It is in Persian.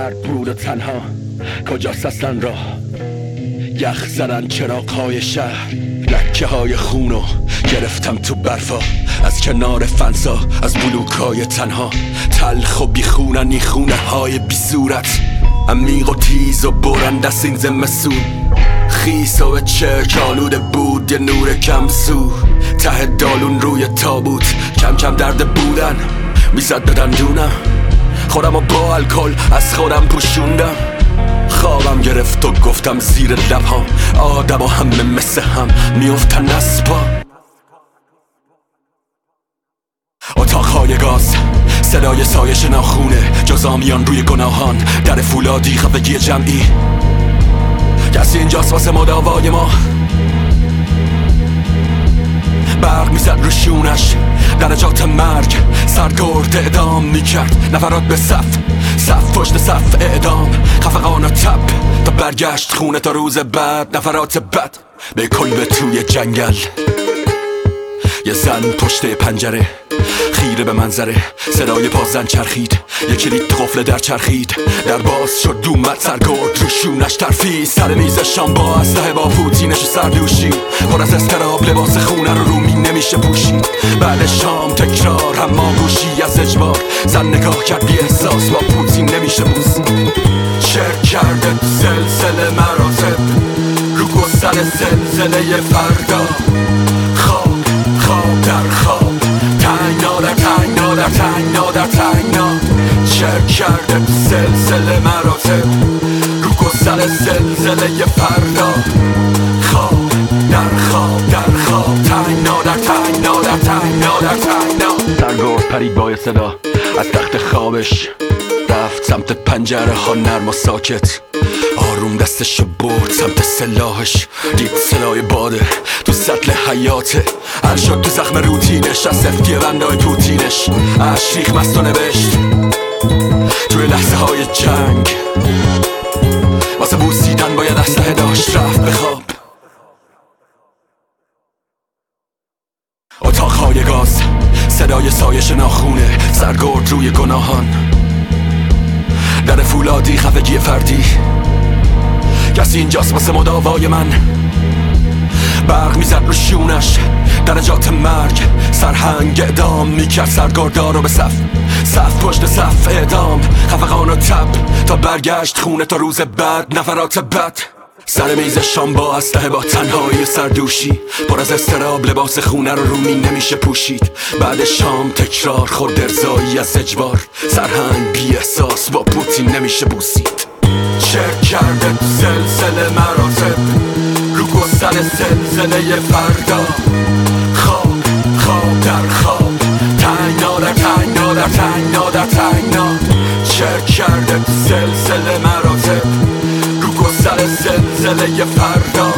سرد بود و تنها کجاست اصلا راه؟ یخ زدن چراغ‌های شهر، لکه های خونو گرفتم تو برفا از کنار فنسا، از بلوکای تنها تلخ و بیخونن این خونه های بی صورت، عمیق و تیز و برند از این زمستون، خیس و چرک آلوده بود یه نور کم سو، ته دالون روی تابوت کم کم درد بودن میزد به دندونم، خودم و با الکل از خودم پوشوندم، خوابم گرفت و گفتم زیر لبهام آدم و همه مثل هم میافتن از پا. اتاقهای گاز، صدای سایش ناخونه، جزامیان روی گناهان، در فولادی خفگی جمعی، کسی اینجاست واسه مداوای ما؟ برق میزد رو شونش، درجات مرگ سرگرد اعدام میکرد، نفرات به صف پشت صف اعدام، خفقان و تب تا برگشت خونه تا روز بعد، نفرات بد به کلبه توی جنگل، یه زن پشت پنجره خیره به منظره، صدای پازن چرخید، یه کلید قفل در چرخید، در باز شد اومد سرگرد رو شونش ترفی، سر میز شام با اسلحه با پوتینش سردوشی، پر از استراب لباس خونه رو رومی نمیشه پوشید، بعد شام تکرار هماگوشی از اجبار، زن نگاه کرد بی احساس با پوتین نمیشه بوسید، چرک کرده تو سلسله مراتب رو گستر زلزله فردا، خواب در خواب، تنگنا در تنگنا در تنگنا در تنگنا، چرک کرده تو سلسله مراتب رو گستر زلزله فردا، خواب در خواب در خواب، تنگنا در تنگنا در تنگنا در تنگنا. سرگرد پرید با صدا از تخت خوابش، رفت سمت پنجره ها نرم و ساکت، آروم دستشو برد سمت سلاحش، دید سلاح باده تو سطل حیاته، حل شد تو زخم روتینش از سفتی بندای پوتینش، اشریخ مست و نوشت توی لحظه های جنگ، واسه بوسیدن باید اسلحه داشت، رفت بخواب. اتاقهای گاز، صدای سایش ناخونه، سرگرد روی گناهان، در فولادی خفگی فردی، کسی اینجاست واسه مداوای من؟ برق میزد رو شونش، درجات مرگ سرهنگ اعدام میکرد سرگردها رو به صف پشت صف اعدام، خفقان و تب تا برگشت خونه تا روز بعد، نفرات بد سر میز شام با اسلحه با تنهایی سردوشی، پر از استراب لباس خونه رو رومی نمیشه پوشید، بعد شام تکرار خود ارزایی از اجبار، سرهنگ بی احساس با پوتین نمیشه بوسید، چرک کرده تو سلسله مراتب رو گستر زلزله فردا، خواب در خواب، تنگنا در تنگنا در تنگنا در تنگنا، چرک کرده تو سلسله مراتب رو گستر زلزله فردا،